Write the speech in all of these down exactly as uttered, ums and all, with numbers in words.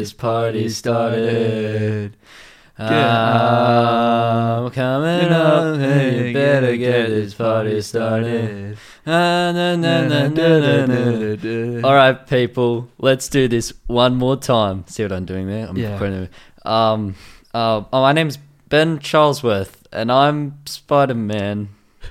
this party started. Get I'm coming up, hey, you better get this party started. Ah, na, na, na, na, na, na. All right, people, let's do this one more time. See what I'm doing there? I'm Yeah. putting- Um. Uh, oh, my name's Ben Charlesworth, and I'm Spider-Man.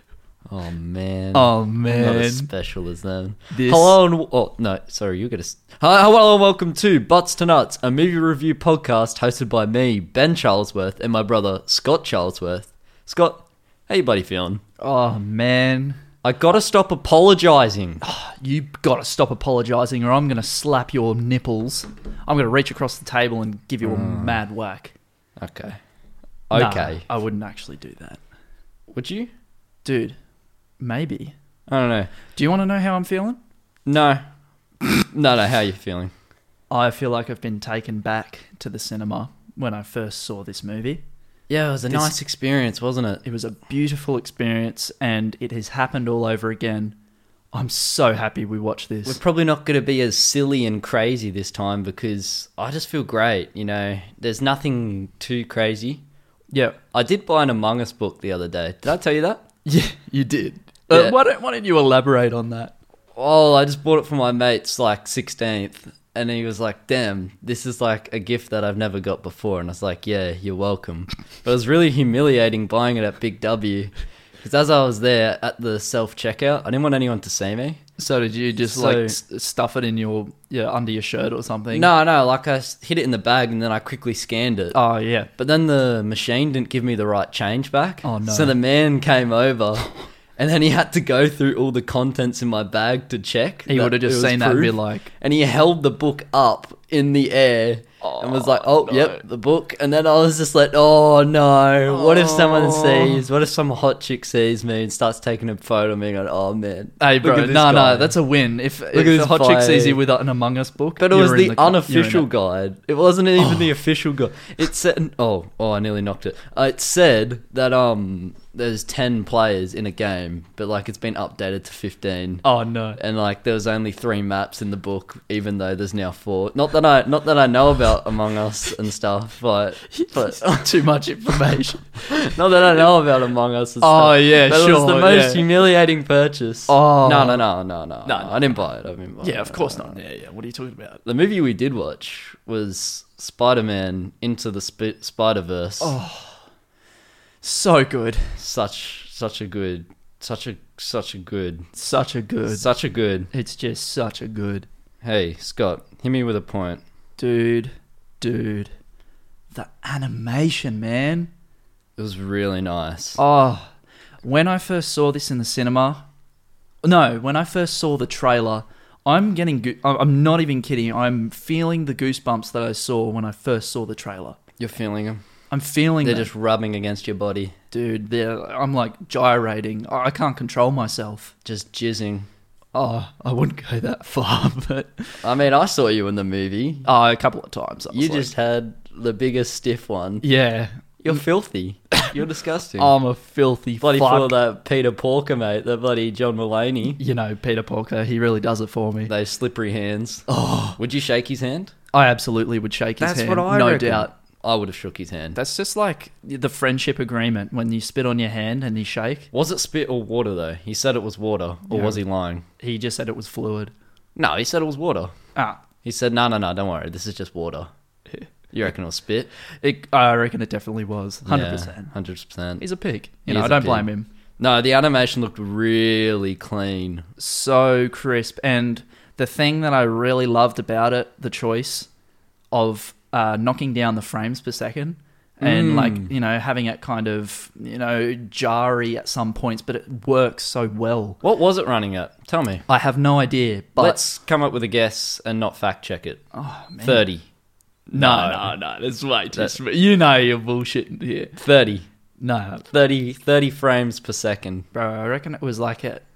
Oh man. Oh I'm not man. as special as them. This- Hello and oh no, sorry, you get a. Hi, hello and welcome to Butts to Nuts, a movie review podcast hosted by me, Ben Charlesworth, and my brother Scott Charlesworth. Scott, how you buddy feeling? Oh man. I gotta stop apologizing. You gotta stop apologising or I'm gonna slap your nipples. I'm gonna reach across the table and give you a mad whack. Okay. Nah, Okay. I wouldn't actually do that. Would you? Dude, maybe. I don't know. Do you want to know how I'm feeling? No. no, no. How are you feeling? I feel like I've been taken back to the cinema when I first saw this movie. Yeah, it was a This- nice experience, wasn't it? It was a beautiful experience and it has happened all over again. I'm so happy we watched this. We're probably not going to be as silly and crazy this time because I just feel great. You know, there's nothing too crazy. Yeah. I did buy an Among Us book the other day. Did I tell you that? Yeah, you did. Yeah. Uh, why don't Why don't you elaborate on that? Oh, I just bought it for my mate's like sixteenth. And he was like, damn, this is like a gift that I've never got before. And I was like, yeah, you're welcome. But it was really humiliating buying it at Big W. Because as I was there at the self-checkout, I didn't want anyone to see me. So did you just So- like s- stuff it in your yeah under your shirt or something? No, no, like I s- hid it in the bag and then I quickly scanned it. Oh yeah. But then the machine didn't give me the right change back. Oh, no. So the man came over and then he had to go through all the contents in my bag to check. He that would have it just was seen that and be proof. like, And he held the book up in the air and was like, oh, no. yep, the book. And then I was just like, oh, no. What if someone Oh. sees? What if some hot chick sees me and starts taking a photo of me and going, oh, man. "Hey, look bro, at no, this no, guy." that's a win." If, if at a this hot chick sees guy. you with an Among Us book, But it was you're in the, co- you're in unofficial it. guide. It wasn't even the official guide. It said, oh, oh, I nearly knocked it. Uh, it said that um, there's ten players in a game, but like it's been updated to fifteen. Oh no. And like there was only three maps in the book, even though there's now four. Not that I, not that I know about Among Us and stuff, but but Too much information. not that I know about Among Us. And Oh, stuff. yeah, but it was the sure, most yeah. humiliating purchase. Oh. no, no, no, no, no, No, no! I didn't buy it. I didn't buy it. Yeah, of course not. Yeah, yeah. What are you talking about? The movie we did watch was Spider-Man Into the Sp- Spider-Verse. Oh. So good. Such such a good such a such a good Such a good. such a good. It's just such a good. Hey, Scott, hit me with a point. Dude, dude. The animation, man. It was really nice. Oh, when I first saw this in the cinema, no, when I first saw the trailer, I'm getting, go- I'm I'm not even kidding. I'm feeling the goosebumps that I saw when I first saw the trailer. You're feeling them. I'm feeling They're that, just rubbing against your body, dude. They're, I'm like gyrating. I I can't control myself. just jizzing. Oh, I wouldn't go that far, but I mean, I saw you in the movie. oh, a couple of times. I was You like, just had the biggest stiff one. yeah. You're filthy. You're disgusting. I'm a filthy bloody fuck. for that Peter Porker, mate. The bloody John Mulaney. You know, Peter Porker. He really does it for me. Those slippery hands. Oh, Would you shake his hand? I absolutely would shake his That's hand. what I no reckon. doubt. I would have shook his hand. That's just like the friendship agreement when you spit on your hand and you shake. Was it spit or water, though? He said it was water, or Yeah. was he lying? He just said it was fluid. No, he said it was water. Ah, He said, no, no, no, don't worry. This is just water. You reckon it was spit? it, I reckon it definitely was. one hundred percent. Yeah, one hundred percent. He's a pig. He You know, is I a don't pig. blame him. No, the animation looked really clean. So crisp. And the thing that I really loved about it, the choice of uh, knocking down the frames per second. And Mm. like, you know, having it kind of, you know, jarry at some points, but it works so well. What was it running at? Tell me. I have no idea, but Let's come up with a guess and not fact check it. oh, man. thirty. No, no, no. That's way too sm- You know you're bullshitting here. thirty. No, thirty, thirty frames per second. bro, I reckon it was like at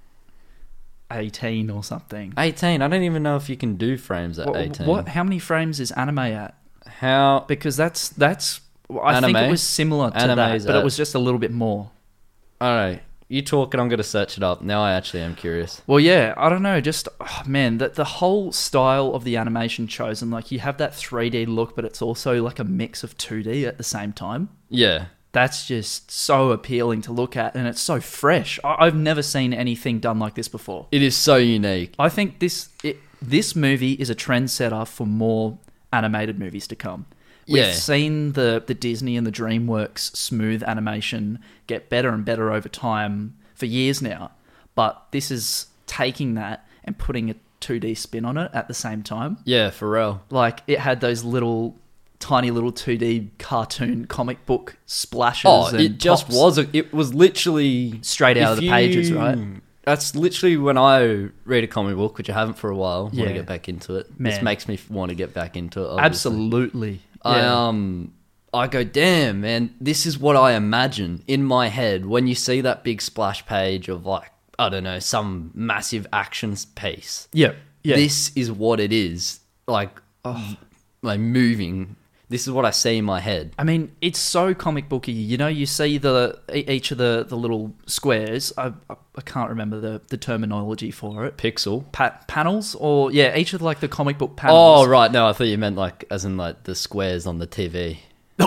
eighteen or something. eighteen. I don't even know if you can do frames at What, eighteen. what? How many frames is anime at? How? Because that's that's. I think Anime? it was similar to Anime that, is but it at- was just a little bit more. All right. You talk and I'm going to search it up. Now I actually am curious. Well, yeah, I don't know. Just, oh, man, the, the whole style of the animation chosen, like, you have that three D look, but it's also like a mix of two D at the same time. Yeah. That's just so appealing to look at, and it's so fresh. I, I've never seen anything done like this before. It is so unique. I think this it, this movie is a trendsetter for more animated movies to come. We've Yeah. seen the, the Disney and the DreamWorks smooth animation get better and better over time for years now. But this is taking that and putting a two D spin on it at the same time. Yeah, for real. Like, it had those little, tiny little two D cartoon comic book splashes. Oh, and it just pops was. A, it was literally straight out of if the pages, you- right? That's literally when I read a comic book, which I haven't for a while. Want Yeah. to get back into it. This Man. makes me want to get back into it. Obviously. Absolutely. I Yeah. um I go, damn, man, this is what I imagine in my head when you see that big splash page of, like, I don't know, some massive action piece. Yeah. Yeah. This is what it is, like, like moving. This is what I see in my head. I mean, it's so comic booky. You know, you see the e- each of the, the little squares. I, I I can't remember the, the terminology for it. Pixel. Pa- panels, or yeah, each of like the comic book Oh, panels. right. No, I thought you meant, like, as in, like, the squares on the T V.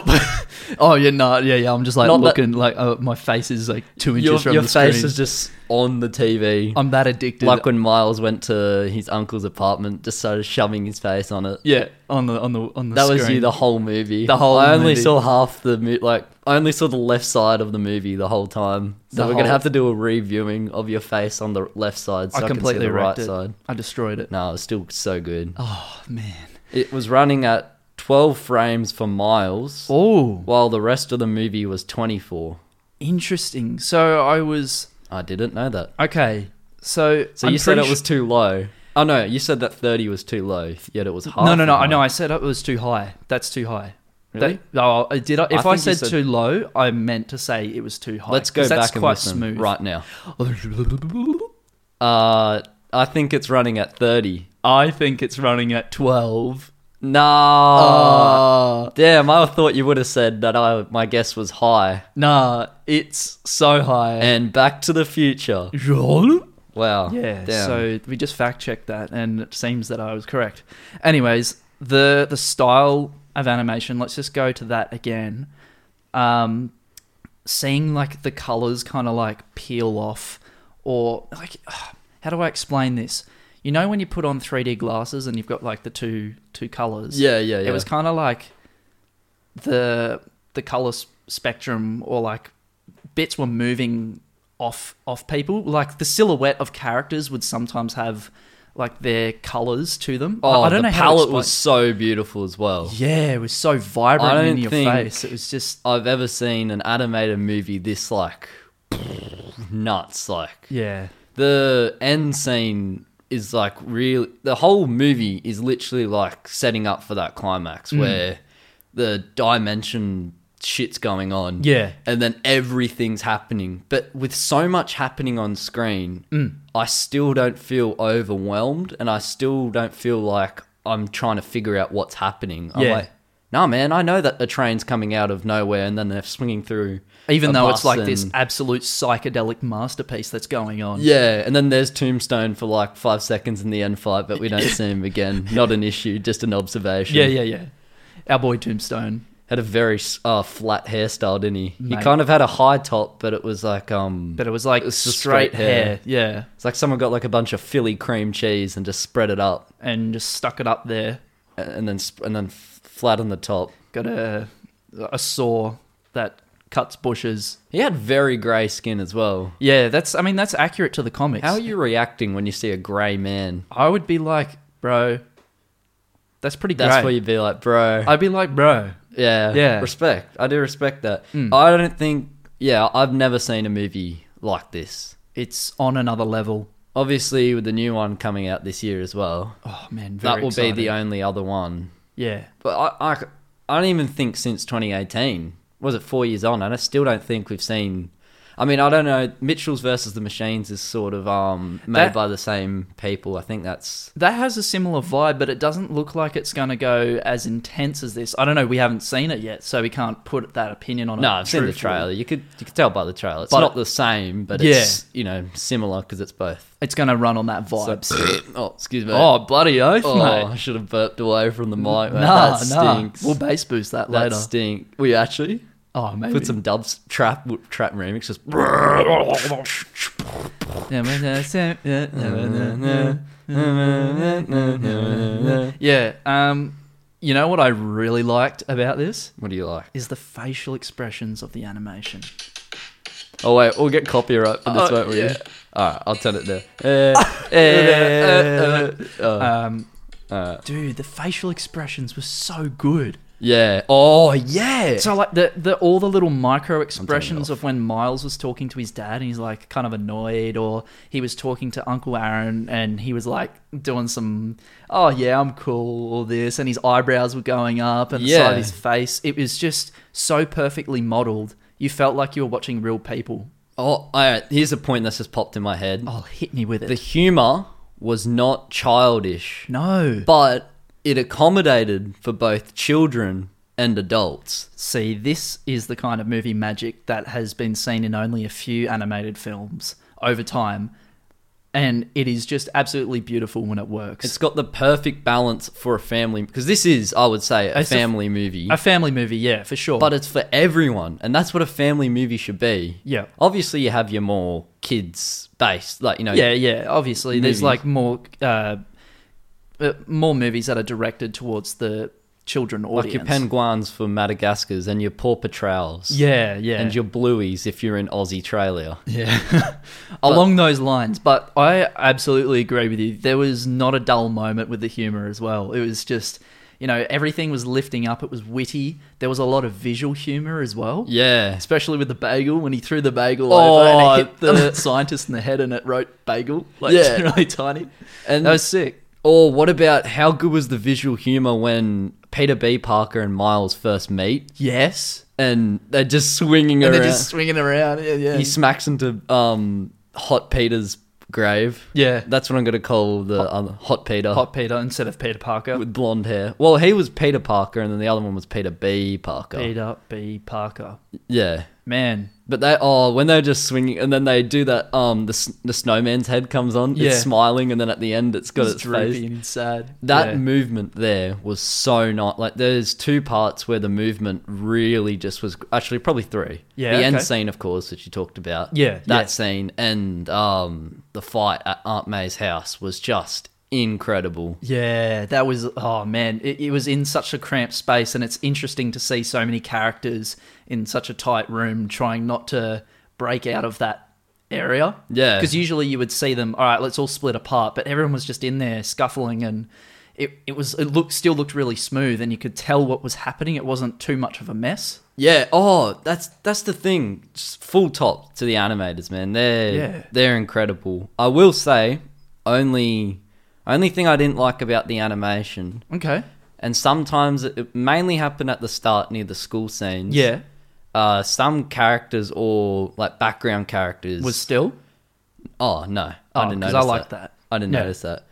Oh yeah, no, yeah, yeah. I'm just like Not that- looking like uh, my face is like two inches Your, from your the face screen. is just on the T V. I'm that addicted. Like when Miles went to his uncle's apartment, just started shoving his face on it. yeah, on the on the on the That screen. was you the whole movie. The whole I only movie. saw half the mo- like I only saw the left side of the movie the whole time. So The we're gonna whole- have to do a reviewing of your face on the left side so I, I can see completely the right wrecked it. side. I destroyed it. No, it was still so good. Oh man. It was running at twelve frames for Miles, Oh, while the rest of the movie was twenty-four. interesting. So I was I didn't know that. okay. So So I'm you said pretty it was too low. Oh no, you said that thirty was too low, yet it was half. No, no, no. as I know. high. I said it was too high. That's too high. Really? That, oh, I did. I, if I, think you said, said- too low, I meant to say it was too high. Let's go 'cause that's back and quite listen smooth. right now. Uh, I think it's running at thirty. I think it's running at twelve. No. Uh, Damn, I thought you would have said that I my guess was high. nah, it's so high. And Back to the Future. Wow. Yeah, Damn. so we just fact checked that, and it seems that I was correct. Anyways, the the style of animation, let's just go to that again. Um, seeing like the colors kind of like peel off, or like, how do I explain this? You know when you put on three D glasses and you've got like the two two colors. Yeah, yeah, yeah. It was kind of like the the color s- spectrum, or like bits were moving off off people. Like the silhouette of characters would sometimes have like their colors to them. Oh, I don't the know how to palette explain- was so beautiful as well. Yeah, it was so vibrant I don't in your think- face. It was just I've ever seen an animated movie this like nuts. Like yeah, the end scene is like really the whole movie is literally like setting up for that climax Mm. where the dimension shit's going on. yeah, And then everything's happening. But with so much happening on screen, Mm. I still don't feel overwhelmed and I still don't feel like I'm trying to figure out what's happening. I'm Yeah. like, no, man, I know that the train's coming out of nowhere and then they're swinging through. even a though it's bus like this and- absolute psychedelic masterpiece that's going on. Yeah, and then there's Tombstone for like five seconds in the end fight, but we don't see him again. Not an issue, just an observation. yeah, yeah, yeah. Our boy Tombstone. Had a very uh, flat hairstyle, didn't he? He Mate. kind of had a high top, but it was like um, But it was like It's just straight, straight hair. hair. Yeah. it's like someone got like a bunch of Philly cream cheese and just spread it up, And just stuck it up there. and then sp- and then f- flat on the top. Got a a saw that cuts bushes. He had very grey skin as well. Yeah, that's I mean that's accurate to the comics. How are you reacting when you see a grey man? I would be like, bro, that's pretty great. That's where you'd be like, bro. I'd be like, bro. Yeah, Yeah. respect. I do respect that. Mm. I don't think. Yeah, I've never seen a movie like this. It's on another level. Obviously, with the new one coming out this year as well, Oh man, very that will excited. be the only other one. Yeah. But I, I, I don't even think since twenty eighteen was it four years on, and I still don't think we've seen. I mean, I don't know. Mitchell's versus the Machines is sort of um made That- by the same people. I think that's That has a similar vibe, but it doesn't look like it's going to go as intense as this. I don't know. We haven't seen it yet, so we can't put that opinion on it. no. I've seen the truthfully. trailer. You could you could tell by the trailer. It's But- not the same, but Yeah. it's you know similar because it's both. It's going to run on that vibe. So- oh, excuse me. oh, bloody oath, Oh, mate. I should have burped away from the mic. Nah, Man. nah. That stinks. We'll bass boost that that later. stink. We actually Oh, maybe. put some dubs trap trap remix. Just Yeah. Um, you know what I really liked about this what do you like? is the facial expressions of the animation. Oh wait, we'll get copyright for this, Oh, won't we? yeah. All right, I'll turn it there. Uh, uh, uh, Um, uh, dude, the facial expressions were so good. yeah. Oh yeah. So like the, the all the little micro turning expressions it of when Miles was talking to his dad and he's like kind of annoyed, or he was talking to Uncle Aaron and he was like doing some oh yeah I'm cool or this, and his eyebrows were going up and the side Yeah. of his face. It was just so perfectly modeled. You felt like you were watching real people. Oh, all right. Here's a point that's just popped in my head. Oh, hit me with it. The humor was not childish, no. but it accommodated for both children and adults. See, this is the kind of movie magic that has been seen in only a few animated films over time. And it is just absolutely beautiful when it works. It's got the perfect balance for a family, because this is, I would say, a It's a- family movie. a family movie, yeah, for sure. But it's for everyone, and that's what a family movie should be. Yeah. Obviously, you have your more kids based, like you know. yeah, yeah, obviously there's movies. like more uh, uh, more movies that are directed towards the children audience. like your penguins for Madagascar's and your Paw Patrols. Yeah, yeah. And your Blueies if you're in Aussie Australia. Yeah. Along those lines. But I absolutely agree with you. There was not a dull moment with the humor as well. It was just, you know, everything was lifting up. It was witty. There was a lot of visual humor as well. Yeah. Especially with the bagel, when he threw the bagel Oh. over and it hit the scientist in the head and it wrote bagel. Like, Yeah. really tiny. And That was sick. or what about how good was the visual humor when Peter B. Parker and Miles first meet Yes. and they're just swinging And around. they're just swinging around. Yeah, yeah. He smacks into um, Hot Peter's grave. Yeah. That's what I'm going to call the Hot- um, Hot Peter. Hot Peter instead of Peter Parker. with blonde hair. Well, he was Peter Parker, and then the other one was Peter B. Parker. Peter B. Parker. Yeah, Man. but they oh when they're just swinging, and then they do that. Um, the s- the snowman's head comes on. Yeah. It's smiling, and then at the end, it's got It's its droopy face. and it's sad. That Yeah. movement there was so not like. There's two parts where the movement really just was actually probably three. Yeah, the end okay. scene, of course, that you talked about. Yeah, that yeah. scene and um the fight at Aunt May's house was just incredible. Yeah, that was, oh man, it, it was in such a cramped space, and it's interesting to see so many characters in such a tight room trying not to break out of that area. Yeah. Because usually you would see them, all right, let's all split apart, but everyone was just in there scuffling, and it, it was, it looked, still looked really smooth, and you could tell what was happening. It wasn't too much of a mess. Yeah. Oh, that's that's the thing. Just full top to the animators, man. They're Yeah. they're incredible. I will say, only only thing I didn't like about the animation, Okay. and sometimes it, it mainly happened at the start near the school scenes. Yeah. Uh, some characters or like background characters Was still? Oh no, Oh, I didn't 'cause notice I like that. that. I didn't Yeah. notice that.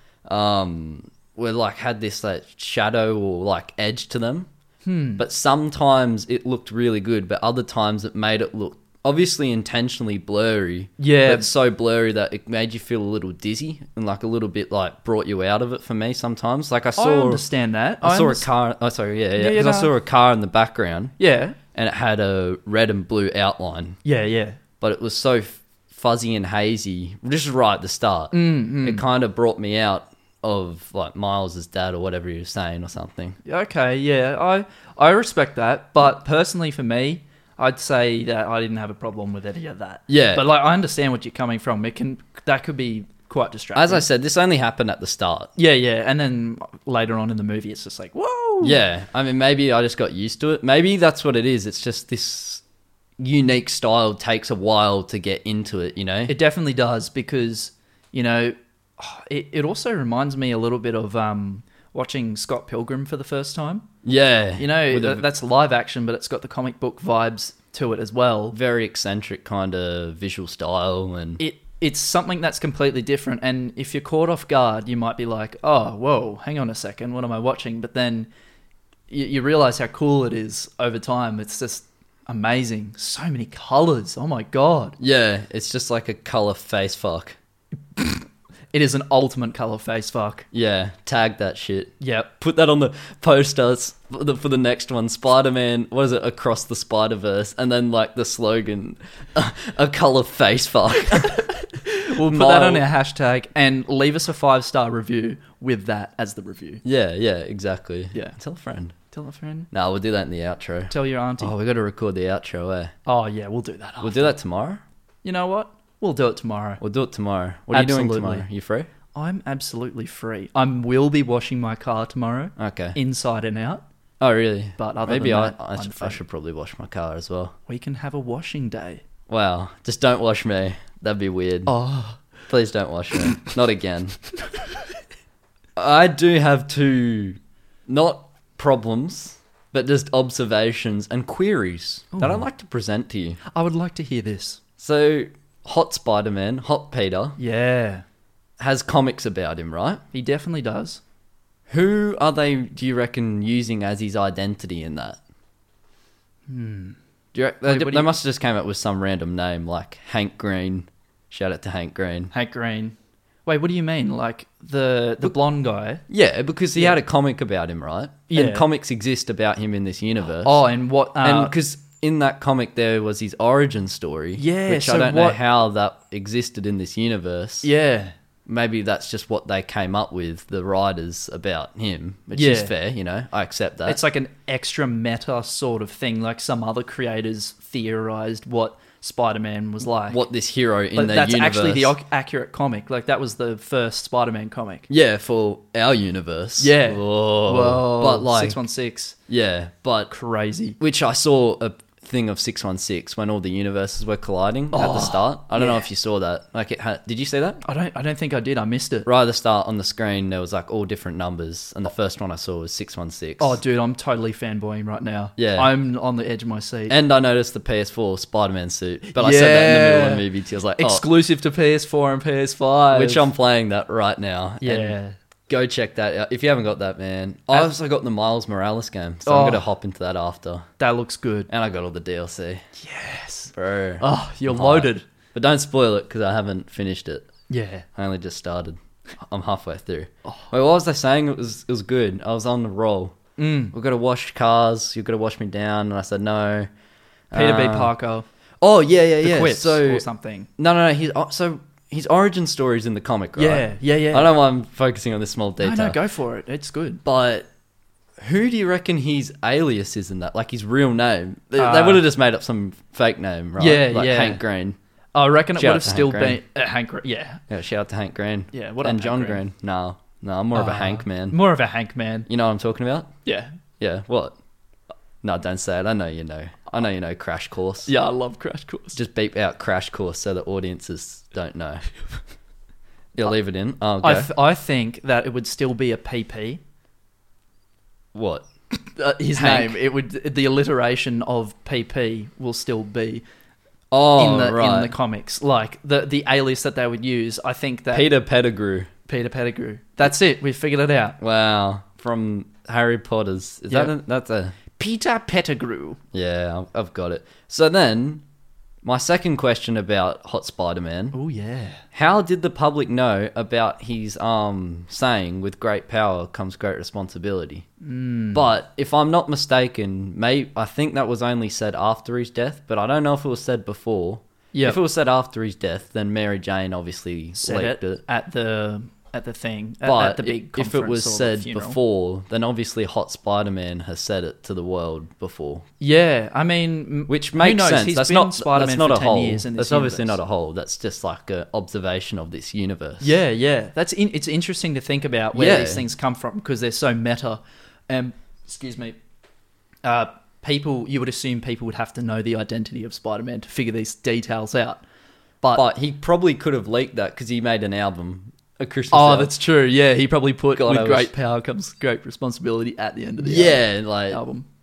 Um, were like had this like shadow or like edge to them. Hmm. But sometimes it looked really good, but other times it made it look obviously intentionally blurry. Yeah. But so blurry that it made you feel a little dizzy and like a little bit like brought you out of it for me sometimes. Like I I saw understand that. I saw a underst- car oh sorry, yeah, yeah. Yeah, yeah, 'cause I no. saw a car in the background Yeah. and it had a red and blue outline. Yeah, yeah. But it was so f- fuzzy and hazy just right at the start. Mm, It kind of brought me out of like Miles's dad or whatever he was saying or something. Okay, yeah, I I respect that, but personally for me, I'd say that I didn't have a problem with any of that. Yeah. But like I understand what you're coming from. It can that could be quite distracting. As I said, this only happened at the start. yeah, yeah, and then later on in the movie, it's just like whoa. Yeah, I mean, maybe I just got used to it. Maybe that's what it is. It's just this unique style takes a while to get into it, you know? It definitely does because you know it it also reminds me a little bit of um watching Scott Pilgrim for the first time. yeah. You know, with th- a- that's live action, but it's got the comic book vibes to it as well. Very eccentric kind of visual style, and It it's something that's completely different, and if you're caught off guard, you might be like, "Oh, whoa, hang on a second, what am I watching?" But then you, you realize how cool it is over time. It's just amazing. So many colors. Oh my god. yeah, it's just like a color face fuck. It is an ultimate color face fuck. Yeah, tag that shit. Yep. Put that on the posters for the, for the next one. Spider-Man, what is it? Across the Spider-Verse, and then like the slogan, a, a color face fuck. We'll put that on our hashtag and leave us a five star review with that as the review. Yeah, yeah, exactly. Yeah. Tell a friend. Tell a friend. No, we'll do that in the outro. Tell your auntie. Oh, we got to record the outro, eh? Oh yeah, we'll do that. We'll after. do that tomorrow. You know what? We'll do it tomorrow. We'll do it tomorrow. What are Absolutely. you doing tomorrow? You free? I'm absolutely free. I will be washing my car tomorrow, Okay. inside and out. Oh, really? But other Maybe than I, that, I, I'm should, free. I should probably wash my car as well. We can have a washing day. Wow. Just don't wash me. That'd be weird. Oh, Please don't wash me. Not again. I do have two, not problems, but just observations and queries that Ooh. I'd like to present to you. I would like to hear this. So, Hot Spider-Man, Hot Peter, Yeah, has comics about him, right? he definitely does. Who are they, do you reckon, using as his identity in that? Hmm. Do you reckon, Wait, they, what do they you- must have just came up with some random name like Hank Green. Shout out to Hank Green. Hank Green. Wait, what do you mean? Like the the blonde guy? Yeah, because he Yeah. had a comic about him, right? Yeah. And comics exist about him in this universe. Oh, and what? Uh, and because in that comic there was his origin story. Yeah, Which so I don't know what- how that existed in this universe. yeah, Maybe that's just what they came up with, the writers, about him, which is Yeah. fair, you know. I accept that. it's like an extra meta sort of thing. Like some other creators theorized what Spider-Man was like. what this hero in But the that's universe. actually the ac- accurate comic. Like that was the first Spider-Man comic. Yeah, for our universe. Yeah. Whoa. Whoa, But like, six one six, yeah, but crazy. which I saw a thing of six one six when all the universes were colliding at the Oh, start. I don't know yeah. if you saw that. Like, it had, did you see that? I don't. I don't think I did. I missed it. Right at the start on the screen, there was like all different numbers, and the first one I saw was six one six. Oh, dude, I'm totally fanboying right now. Yeah. I'm on the edge of my seat. And I noticed the P S four Spider-Man suit, but I said that in the middle of the Yeah. movie too. I was like, oh, Exclusive to P S four and P S five. which I'm playing that right now. Yeah. And go check that out. If you haven't got that, man. I Uh, also got the Miles Morales game, so Oh. I'm going to hop into that after. That looks good. And I got all the D L C. Yes. Bro. Oh, you're I'm loaded. hyped. But don't spoil it, because I haven't finished it. Yeah. I only just started. I'm halfway through. Oh. Wait, what was I saying? It was it was good. I was on the roll. Mm. We've got to wash cars. You've got to wash me down. And I said no. Peter B. Uh, Parker. Oh yeah, yeah, The yeah. Quips so or something. no, no, no. He's oh, so his origin story is in the comic, right? Yeah, yeah, yeah. I don't know why I'm focusing on this small detail. No, no, go for it. It's good. But who do you reckon his alias is in that? Like his real name? They, Uh, they would have just made up some fake name, right? Yeah, like yeah. Hank Green. I reckon it Shout would out have to still Hank been uh, Hank. Green. Yeah, Yeah, shout out to Hank Green. yeah. What up, and Hank John Green? Green. No, no, I'm more of a Uh, Hank man. More of a Hank man. You know what I'm talking about? Yeah, Yeah, what? No, don't say it. I know you know. I know you know Crash Course. yeah. I love Crash Course. Just beep out Crash Course so the audiences don't know. You'll leave it in. Oh, go. I th- I think that it would still be a P P. What? Uh, his Hank. name. It would. The alliteration of P P will still be Oh, in the right. in the comics. Like the the alias that they would use. I think that Peter Pettigrew. Peter Pettigrew. That's it. We figured it out. Wow. From Harry Potter's. Is Yeah. that a, that's a... Peter Pettigrew. Yeah, I've- I've got it. So then, my second question about Hot Spider-Man. Oh yeah. How did the public know about his um saying, with great power comes great responsibility? Mm. But if I'm not mistaken, may I think that was only said after his death, but I don't know if it was said before. Yeah. If it was said after his death, then Mary Jane obviously Said leaked it, it. at the at the thing at, But at the big if it was conference or the said funeral. before, then obviously Hot Spider-Man has said it to the world before. Yeah, I mean, m- Which who makes knows? sense. He's That's been not Spider-Man that's not for a ten hole. years in this That's obviously universe. not a hole. That's just like an observation of this universe. Yeah, yeah. That's in, it's interesting to think about where Yeah. these things come from because they're so meta. Um, excuse me. Uh, people, you would assume people would have to know the identity of Spider-Man to figure these details out. But, But he probably could have leaked that because he made an album, a Christmas oh, album. that's true. Yeah, he probably put God, with I great wish- power comes great responsibility at the end of the yeah, like album.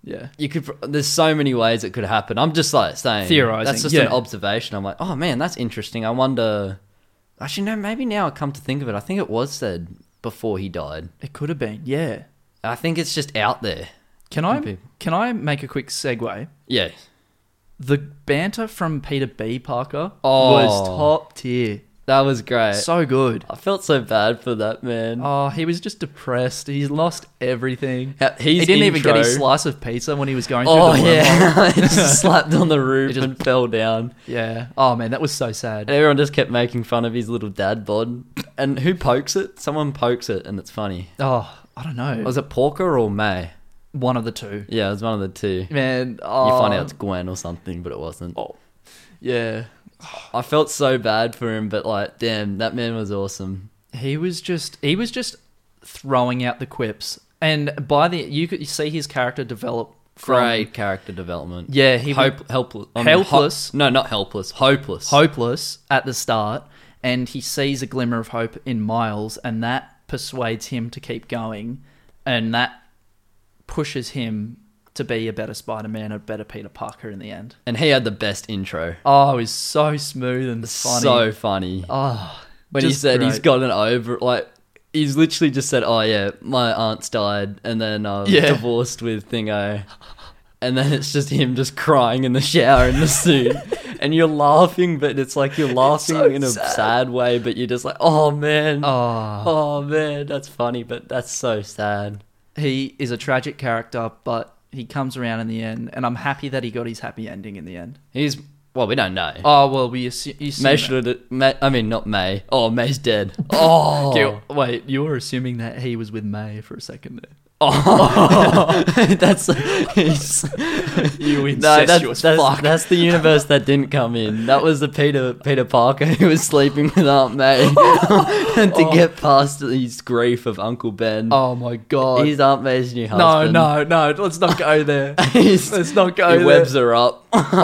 Yeah. You could. There's so many ways it could happen. I'm just like saying Theorising, That's just yeah. an observation. I'm like, oh man, that's interesting. I wonder. Actually, no. Maybe now I come to think of it, I think it was said before he died. It could have been. Yeah. I think it's just out there. Can I People. can I make a quick segue? Yeah. The banter from Peter B. Parker Oh. was top tier. That was great. So good. I felt so bad for that man. Oh, he was just depressed. He's lost everything. Ha- His he didn't even get his intro- slice of pizza when he was going through Oh the wormhole. yeah, he just slapped on the roof It just- and fell down. Yeah. Oh man, that was so sad. And everyone just kept making fun of his little dad bod. And who pokes it? Someone pokes it, and it's funny. Oh, I don't know. Was it Porker or May? One of the two. Yeah, it was one of the two. Man, oh, You find out it's Gwen or something, but it wasn't. Oh, yeah. I felt so bad for him, but like, damn, that man was awesome. He was just he was just throwing out the quips, and by the you could see his character develop. From, Great character development. Yeah, he was Hope, helpless. I mean, helpless. ho- no, not helpless. Hopeless. hopeless at the start, and he sees a glimmer of hope in Miles, and that persuades him to keep going, and that pushes him to be a better Spider-Man, a better Peter Parker in the end. And he had the best intro. Oh, it was so smooth and funny. So funny. oh, When he just said he's great. gotten over, like, he's literally just said, oh yeah, my aunt's died, and then um, Yeah. divorced with Thingo. And then it's just him just crying in the shower in the suit. And you're laughing, but it's like you're laughing so in a sad. sad. way, but you're just like, oh man. Oh, Oh man, that's funny, but that's so sad. he is a tragic character, but he comes around in the end, and I'm happy that he got his happy ending in the end. He's, well, we don't know. Oh well, we assume. You assume May that. should May, I mean, not May. Oh, May's dead. Oh. Okay, wait, you were assuming that he was with May for a second there. Oh, that's he's, You no, incestuous that's, that's, fuck. that's the universe that didn't come in. That was the Peter Peter Parker who was sleeping with Aunt May and to Oh. get past his grief of Uncle Ben. Oh my god. He's Aunt May's new no, husband. no, no. Let's not go there. He's, Let's not go he there. webs her up.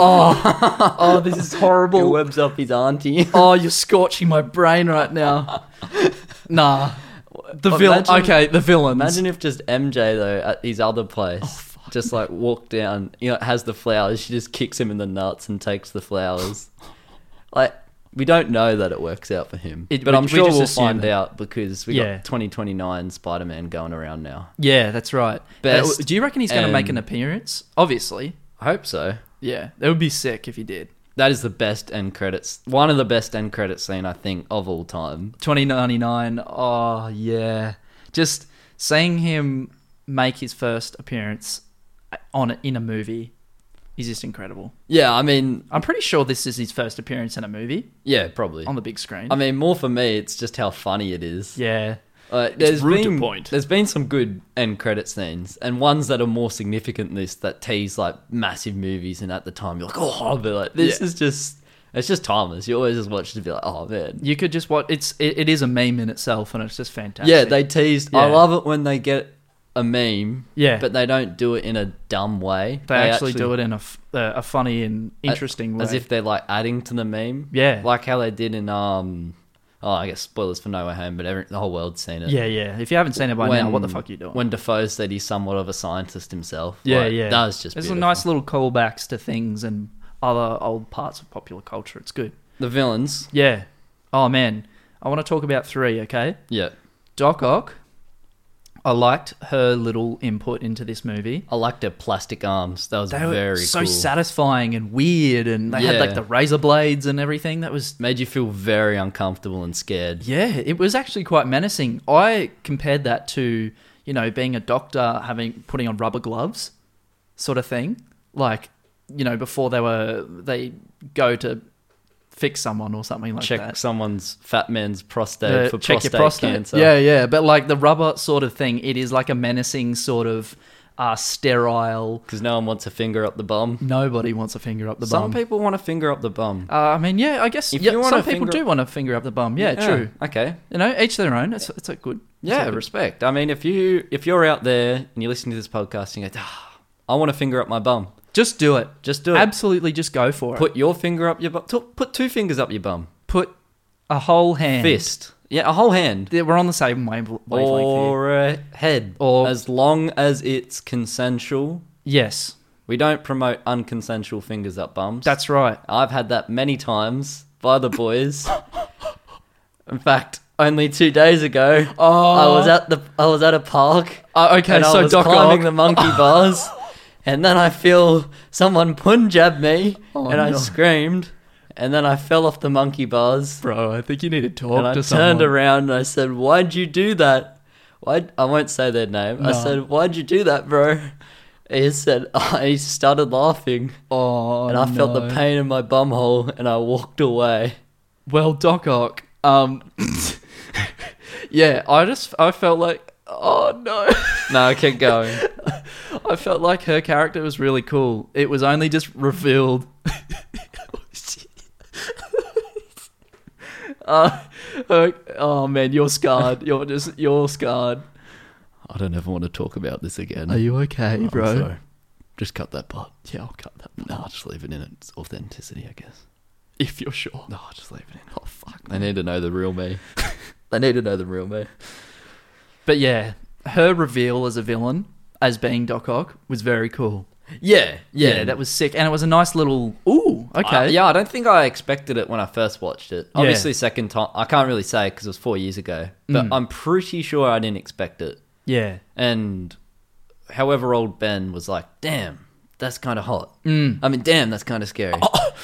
Oh, oh, this is He horrible. webs up his auntie. Oh, you're scorching my brain right now. Nah. The villain. Imagine- Okay, the villains. Imagine if just M J though at his other place Oh, just like walked down, you know, has the flowers. She just kicks him in the nuts and takes the flowers. Like we don't know that it works out for him, It- but we- I'm we sure just we'll assume find that. out because we Yeah. got twenty twenty-nine Spider-Man going around now. Yeah, that's right. Best Uh, do you reckon he's going to make and- an appearance? Obviously. I hope so. Yeah, that would be sick if he did. That is the best end credits, one of the best end credits scene I think of all time. twenty ninety-nine. Oh, yeah. Just seeing him make his first appearance on in a movie is just incredible. Yeah, I mean, I'm pretty sure this is his first appearance in a movie yeah, probably. on the big screen. I mean, more for me, it's just how funny it is. yeah. Uh, there's rude to been point. there's been some good end credit scenes, and ones that are more significant than this that tease like massive movies, and at the time you're like, oh, but like this Yeah. is just it's just timeless. You always just watch it to be like, oh man, You could just watch. It's it, it is a meme in itself, and it's just fantastic. yeah. They teased. I Yeah. love it when they get a meme, yeah, but they don't do it in a dumb way. they, actually, do it in a f- uh, a funny and interesting way. as if they're like adding to the meme. yeah, Like how they did in um. Oh, I guess spoilers for No Way Home, but every, the whole world's seen it. yeah, yeah. If you haven't seen it by now, what the fuck are you doing? When Defoe said he's somewhat of a scientist himself. Yeah, like, yeah. That was just There's some beautiful. nice little callbacks to things and other old parts of popular culture. It's good. The villains. Yeah. Oh man, I want to talk about three. Okay, Yeah. Doc Ock. I liked her little input into this movie. I liked her plastic arms. That was They were very so cool. satisfying and weird, and they had like Yeah. the razor blades and everything. That was Made you feel very uncomfortable and scared. yeah, it was actually quite menacing. I compared that to you know being a doctor having putting on rubber gloves, sort of thing. Like you know before they were they go to fix someone or something like Check that. someone's fat man's prostate Uh, for check prostate, your prostate. cancer. Yeah, yeah. But like the rubber sort of thing, it is like a menacing sort of uh, sterile. Because no one wants a finger up the bum. Nobody wants a finger up the Some bum. people want a finger up the bum. Uh, I mean, yeah, I guess If yeah, you want some a people finger- do want a finger up the bum. Yeah, true. Okay. You know, each their own. It's it's a good. it's Yeah, a good- respect. I mean, if you if you're out there and you're listening to this podcast and you go, ah, I want a finger up my bum. Just do it. Just do it. Absolutely, just go for it. Put your finger up your bum. Put two fingers up your bum. Put a whole hand. Fist. Yeah, a whole hand. Yeah, we're on the same wave- wavelength here. Or a head. Or- as long as it's consensual Yes, We don't promote unconsensual fingers up bums. that's right. I've had that many times by the boys. In fact, only two days ago, Oh. I was at the I was at a park. Uh, okay, and so I was Doc climbing Ock. the monkey bars, and then I feel someone punjab me, Oh, and I no. screamed, and then I fell off the monkey bars, Bro, I think you need to talk and I to turned someone. around and I said, "Why'd you do that?" Why? I won't say their name. I No. said, "Why'd you do that, bro?" He said, oh, he started laughing, Oh, and I felt the no. pain in my bum hole, and I walked away. Well, Doc Ock, um, yeah, I just, I felt like, oh no. No, keep going. I felt like her character was really cool. It was only just revealed. uh, her- oh man, you're scarred. You're just, you're scarred. I don't ever want to talk about this again. Are you okay, I'm bro? sorry. Just cut that part. Yeah, I'll cut that. No, I'll just leave it in its authenticity, I guess. If you're sure. No, I'll just leave it in. Oh fuck. They need to know the real me. They need to know the real me. But yeah, her reveal as a villain, as being Doc Ock, was very cool. Yeah, Yeah, that was sick, and it was a nice little. Ooh, okay. I- yeah, I don't think I expected it when I first watched it. Yeah. Obviously, second time, I can't really say because it was four years ago, but Mm. I'm pretty sure I didn't expect it. yeah. And however old Ben was like, damn, that's kind of hot. Mm. I mean, damn, that's kind of scary.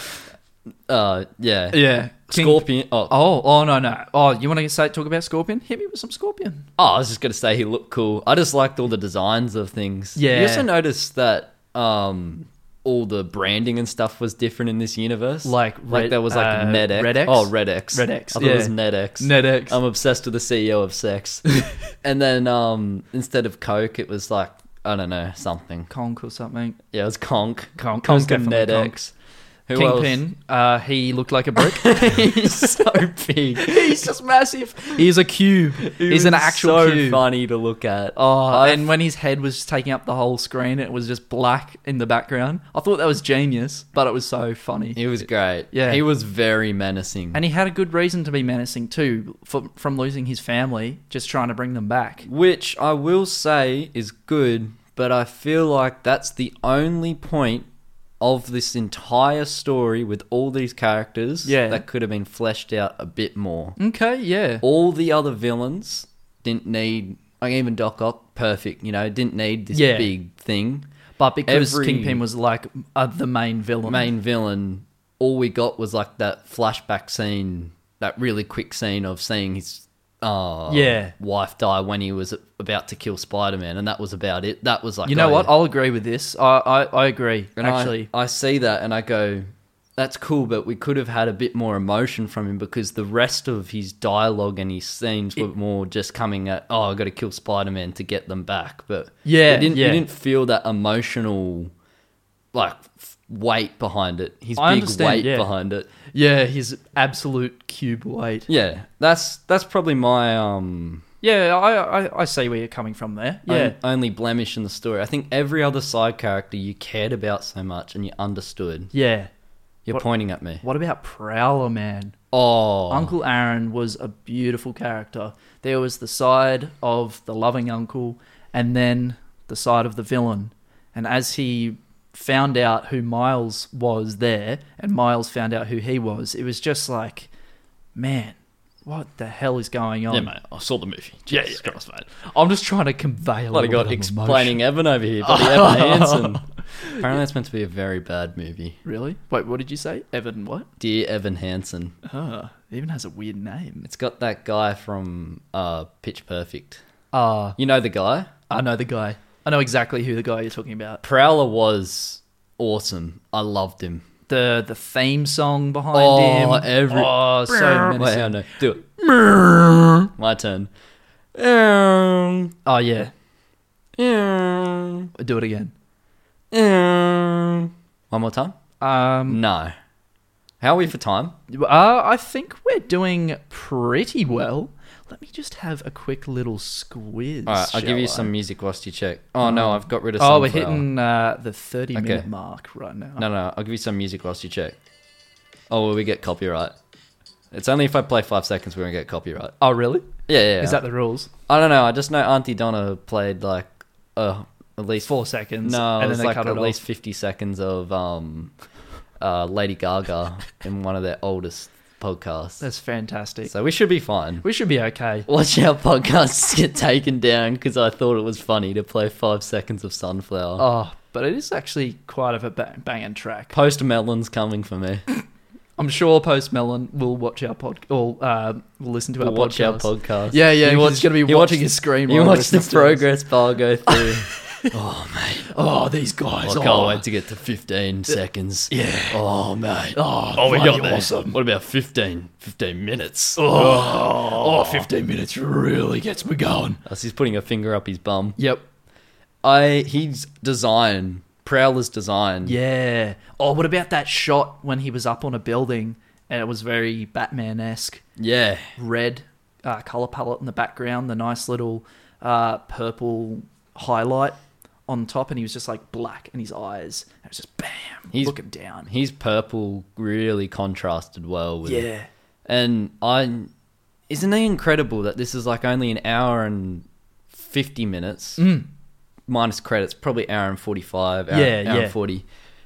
Uh, yeah. Yeah. King- Scorpion. Oh, Oh, oh no, no. Oh, you want to say talk about Scorpion? Hit me with some Scorpion. oh, I was just going to say he looked cool. I just liked all the designs of things. Yeah. You also noticed that um, all the branding and stuff was different in this universe. Like like Red- there was like uh, NetX. Red X? Oh, Red X. Red X, I thought it was yeah. NetX. NetX. I'm obsessed with the C E O of sex. And then um, instead of Coke, it was like, I don't know, something. Conk or something. Yeah, it was Conk. Conk. It was Conk and definitely NetX. Who else? Kingpin. Uh, he looked like a brick. He's so big. He's just massive. He's a cube. He He's an was actual so cube. funny to look at. Oh, I- and when his head was taking up the whole screen, it was just black in the background. I thought that was genius, but it was so funny. He was great. Yeah. He was very menacing. And he had a good reason to be menacing too, for, from losing his family, just trying to bring them back. Which I will say is good, but I feel like that's the only point of this entire story with all these characters Yeah. that could have been fleshed out a bit more. Okay, yeah. All the other villains didn't need, like even Doc Ock, perfect, you know, didn't need this Yeah. big thing. But because Every- Kingpin was like uh, the main villain. Main villain, all we got was like that flashback scene, that really quick scene of seeing his uh, Yeah. wife die when he was about to kill Spider-Man, and that was about it. That was like, You know oh, what? yeah. I'll agree with this. I, I, I agree, And I- actually. I, see that and I go, that's cool, but we could have had a bit more emotion from him because the rest of his dialogue and his scenes were more just coming at, oh, I got to kill Spider-Man to get them back. But Yeah, we didn't, yeah. we didn't feel that emotional, like, f- weight behind it. His I big understand, weight yeah. behind it. Yeah, his absolute cube weight. Yeah, that's that's probably my um Yeah, I, I, I see where you're coming from there. Yeah. on- only blemish in the story. I think every other side character you cared about so much and you understood. yeah. You're What- pointing at me. What about Prowler, man? Oh, Uncle Aaron was a beautiful character. There was the side of the loving uncle and then the side of the villain. And as he found out who Miles was there and Miles found out who he was, it was just like, man, what the hell is going on? Yeah, mate. I saw the movie. Yeah, Jesus yeah. Christ, mate. I'm just trying to convey a Bloody little God, bit of explaining emotion. Evan over here. Bloody Evan Hansen. Apparently, it's meant to be a very bad movie. Really? Wait, what did you say? Evan what? Dear Evan Hansen. Oh, it even has a weird name. It's got that guy from uh, Pitch Perfect. Uh, You know the guy? I know the guy. I know exactly who the guy you're talking about. Prowler was awesome. I loved him. The the theme song behind Oh, him. every- Oh, so Wait, menacing. hang on, no. Do it. My turn. Um, Oh, yeah. um, Do it again. um. One more time? Um, No. How are we for time? uh, I think we're doing pretty well. Let me just have a quick little squiz. All right, I'll give you shall I? some music whilst you check. Oh, no, I've got rid of Oh, we're Sunflower. hitting uh, the thirty Okay. minute mark right now. No, no, I'll give you some music whilst you check. Oh, will we get copyright? It's only if I play five seconds we're going to get copyright. Oh, really? Yeah, yeah. Is that the rules? I don't know. I just know Auntie Donna played like a, at least four seconds. No, and it then was they like cut at it least off. fifty seconds of um, uh, Lady Gaga in one of their oldest podcasts. That's fantastic. So we should be fine. We should be okay. Watch our podcasts get taken down because I thought it was funny to play five seconds of Sunflower. Oh, but it is actually quite of a bang- banging track. Post Melon's coming for me. I'm sure Post Melon will watch our pod or uh, will listen to our We'll watch podcast. our podcast. Yeah, yeah. He He's watched- going to be he watching watched- his screen. You while he watch the listens to us. progress bar go through. Oh, mate. Oh, these guys. I oh. can't wait to get to fifteen seconds. Yeah. Oh, mate. Oh, Oh, we bloody got there. awesome. What about fifteen? fifteen minutes. Oh, oh, fifteen minutes really gets me going. As he's putting a finger up his bum. Yep. I His design, Prowler's design. Yeah. Oh, what about that shot when he was up on a building and it was very Batman-esque? Yeah. Red uh, color palette in the background, the nice little uh, purple highlight on top, and he was just like black in his eyes. It was just bam, He's- looking down. His purple really contrasted well with Yeah. And I, isn't it incredible that this is like only an hour and fifty minutes, Mm. minus credits, probably hour and forty-five, hour, Yeah, hour yeah. and forty,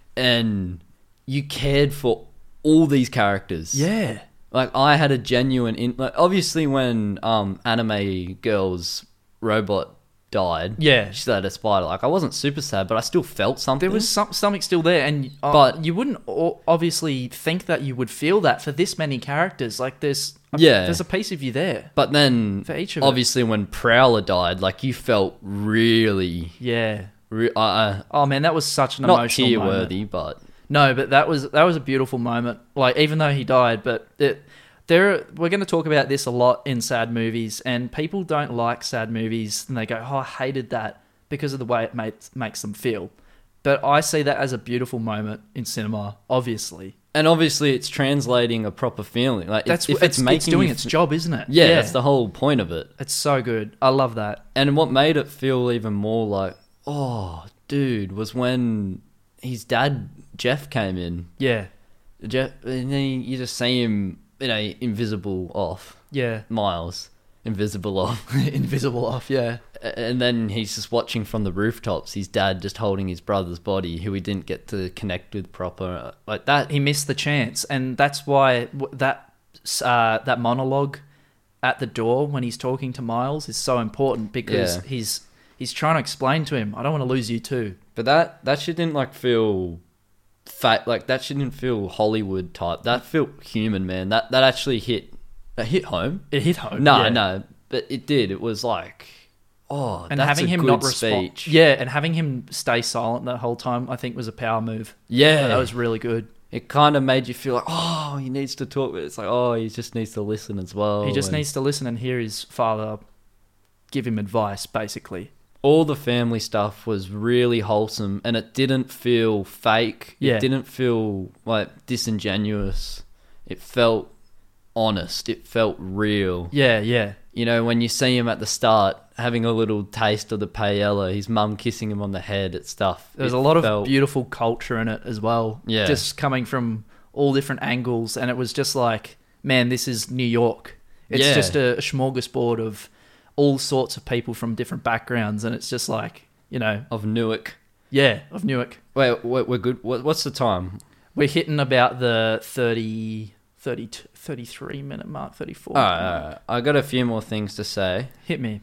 and you cared for all these characters. Yeah. Like I had a genuine, in, like obviously when um Anime Girl's robot died, Yeah. she had a spider. Like I wasn't super sad, but I still felt something. There was some, something still there, and uh, But- you wouldn't o- obviously think that you would feel that for this many characters. Like there's a, Yeah. there's a piece of you there. But then, For each of it. obviously, when Prowler died, like you felt really, Yeah. re- uh, Oh man, that was such an not emotional tear moment. worthy, but No, but that was that was a beautiful moment. Like even though he died, but it, there we're going to talk about this a lot in sad movies, and people don't like sad movies, and they go, "Oh, I hated that," because of the way it makes makes them feel. But I see that as a beautiful moment in cinema, obviously. and obviously it's translating a proper feeling. Like That's if what it's, it's, making it's doing you its f- job, isn't it? Yeah, that's the whole point of it. It's so good. I love that. And what made it feel even more like, oh, dude, was when his dad Jeff came in. Yeah, Jeff, and then you just see him, you know, invisible off. yeah. Miles, invisible off. Invisible off. Yeah, And then he's just watching from the rooftops, his dad just holding his brother's body, who he didn't get to connect with proper. Like that. he missed the chance, and that's why w- that uh, that monologue at the door when he's talking to Miles is so important, because Yeah. he's he's trying to explain to him, I don't want to lose you too. But that, that shit didn't like feel fat. Like that shit didn't feel Hollywood type. That felt human, man. That that actually hit, that hit home. It hit home. No, yeah. no, but it did. It was like, oh, And that's having a him good not respond, speech. yeah, and having him stay silent that whole time, I think was a power move. Yeah, That was really good. It kind of made you feel like, oh, he needs to talk. But it's like, oh, he just needs to listen as well. He just and needs to listen and hear his father give him advice, basically. all the family stuff was really wholesome, and it didn't feel fake. Yeah. It didn't feel like disingenuous. It felt honest. It felt real. Yeah, yeah. You know, when you see him at the start having a little taste of the paella, his mum kissing him on the head at stuff. There's it a lot of felt- beautiful culture in it as well. Yeah. Just coming from all different angles. And it was just like, man, this is New York. It's Yeah. just a, a smorgasbord of all sorts of people from different backgrounds. And it's just like, you know, of Newark. yeah, of Newark. Wait, wait we're good. What, what's the time? We're hitting about the thirty, thirty, thirty-three minute mark, thirty-four. All right, all right. I got a few more things to say. Hit me.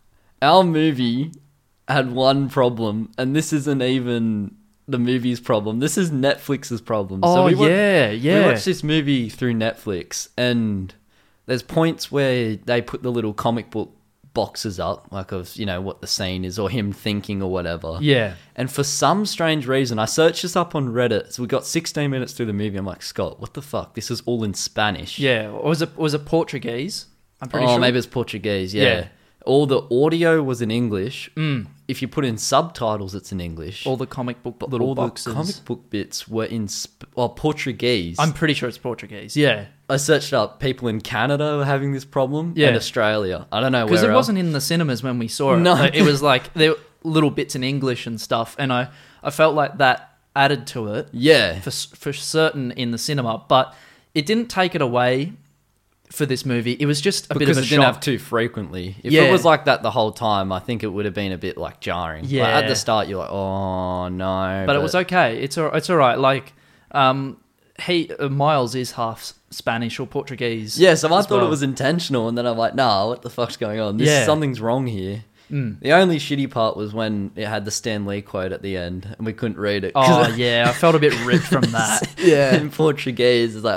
Our movie had one problem, and this isn't even the movie's problem. This is Netflix's problem. Oh, we wa- yeah, We yeah. watched this movie through Netflix, and there's points where they put the little comic book boxes up, like of, you know, what the scene is, or him thinking or whatever. Yeah. And for some strange reason, I searched this up on Reddit. So we got sixteen minutes through the movie. I'm like, Scott, what the fuck? This is all in Spanish. Yeah. Or was it, was it Portuguese? I'm pretty oh, sure. maybe it's Portuguese. Yeah. Yeah. All the audio was in English. Mm. If you put in subtitles, it's in English. All the comic book But little all boxes. the comic book bits were in sp- well, Portuguese. I'm pretty sure it's Portuguese. Yeah. I searched up people in Canada were having this problem, Yeah. and Australia. I don't know where Because it else. wasn't in the cinemas when we saw it. No. Like, it was like there were little bits in English and stuff, and I, I felt like that added to it Yeah, for s- for certain in the cinema, but it didn't take it away for this movie. It was just a because bit of a it didn't shock. have too frequently. If Yeah. it was like that the whole time, I think it would have been a bit like jarring. Like, Yeah. at the start, you're like, oh no. but, it was okay. It's all, it's all right. Like, um, he uh, Miles is half Spanish or Portuguese. Yeah, so I as thought well. it was intentional, and then I'm like, nah, what the fuck's going on? This Yeah. something's wrong here. Mm. The only shitty part was when it had the Stan Lee quote at the end, and we couldn't read it. Oh yeah, I felt a bit ripped from that. Yeah, in Portuguese, it's like,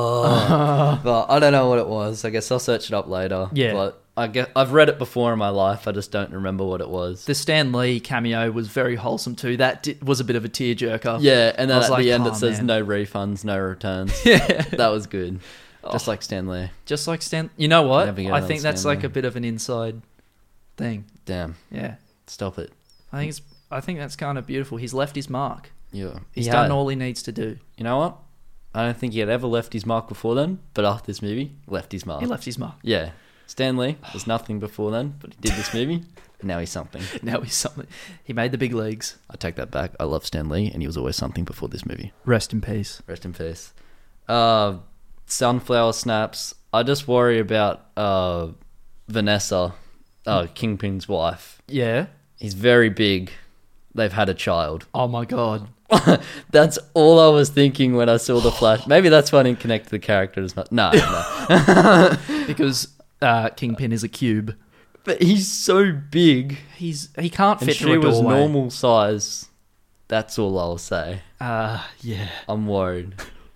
oh. But I don't know what it was. I guess I'll search it up later. Yeah. But I guess I've read it before in my life. I just don't remember what it was. The Stan Lee cameo was very wholesome too. That di- was a bit of a tearjerker. Yeah, and then I was at like, the end "Oh, it says man." no refunds, no returns. Yeah. That was good. Just Oh. like Stan Lee. Just like Stan. You know what? Never get I another think that's Stan like Lee. a bit of an inside thing. Damn. Yeah. Stop it. I think it's. I think that's kind of beautiful. He's left his mark. Yeah. He's He done had. all he needs to do. You know what? I don't think he had ever left his mark before then, but after this movie, left his mark. He left his mark. Yeah. Stan Lee was nothing before then, but he did this movie, and now he's something. Now he's something. He made the big leagues. I take that back. I love Stan Lee, and he was always something before this movie. Rest in peace. Rest in peace. Uh, sunflower snaps. I just worry about uh, Vanessa, uh, Kingpin's wife. Yeah. He's very big. They've had a child. Oh my god. That's all I was thinking when I saw the flash. Maybe that's why I didn't connect to the character as much. No, no. Because uh, Kingpin is a cube. But he's so big. He's he can't And fit she through a was doorway. normal size. That's all I'll say. Uh, yeah. I'm worried.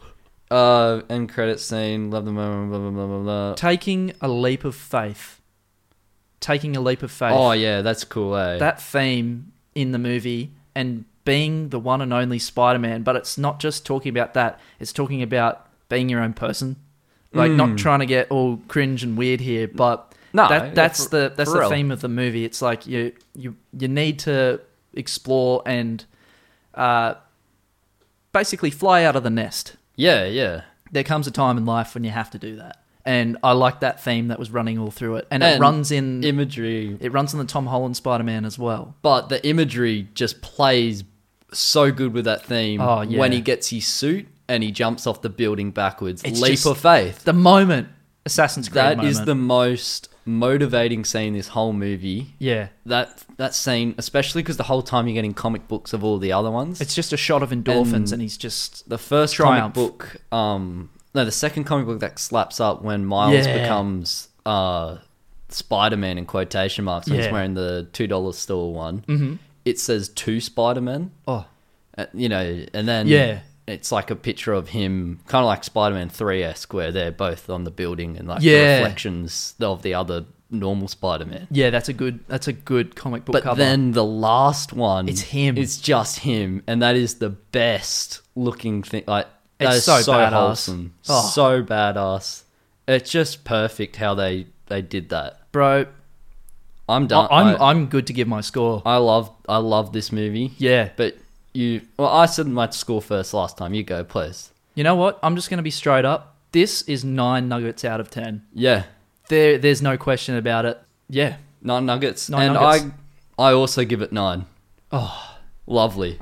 Uh, end credit scene. Love the moment. Blah blah blah blah blah. Taking a leap of faith. Taking a leap of faith. Oh yeah, that's cool. Eh? That theme in the movie and being the one and only Spider-Man, but it's not just talking about that. It's talking about being your own person. Like Mm. not trying to get all cringe and weird here, but No, that, that's for- the that's for the real. theme of the movie. It's like you you you need to explore and uh, basically fly out of the nest. Yeah, yeah. There comes a time in life when you have to do that, and I like that theme that was running all through it, and, it And runs in Imagery, it runs in the Tom Holland Spider-Man as well. but the imagery just plays so good with that theme. Oh, yeah. When he gets his suit and he jumps off the building backwards, It's leap just of faith. The moment Assassin's Creed That moment. is the most motivating scene this whole movie. yeah. That that scene, especially because the whole time you're getting comic books of all the other ones. It's just a shot of endorphins, and, And he's just the first Triumph. comic book, um, no, the second comic book that slaps up when Miles Yeah. becomes uh, Spider-Man in quotation marks when Yeah. he's wearing the two dollar store one. Mhm. It says two Spider-Men, oh uh, you know, and then Yeah. it's like a picture of him, kind of like Spider-Man three-esque, where they're both on the building and like Yeah. the reflections of the other normal Spider-Man. yeah, that's a good that's a good comic book But cover. then the last one, It's him. It's just him, and that is the best looking thing. Like that It's is so so, badass. wholesome, Oh. so badass. It's just perfect how they they did that. bro, I'm I, done. I'm I, I'm good to give my score. I love I love this movie. Yeah, But you, well, I said my score first last time. You go, please. you know what? I'm just gonna be straight up. This is nine nuggets out of ten. Yeah, There, there's no question about it. Yeah. nine nuggets, Nine and nuggets. I I also give it nine. Oh, Lovely.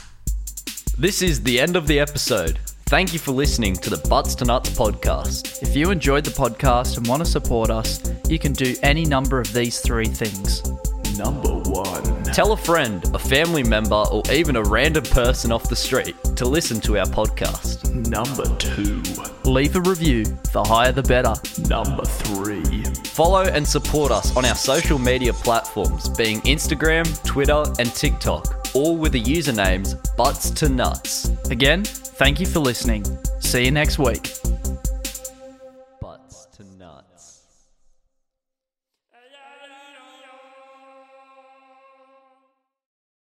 This is the end of the episode. Thank you for listening to the Butts to Nuts podcast. if you enjoyed the podcast and want to support us, you can do any number of these three things. Number one. Tell a friend, a family member, or even a random person off the street to listen to our podcast. Number two. Leave a review. The higher the better. Number three. Follow and support us on our social media platforms, being Instagram, Twitter, and TikTok, all with the usernames Butts to Nuts. Again, thank you for listening. See you next week.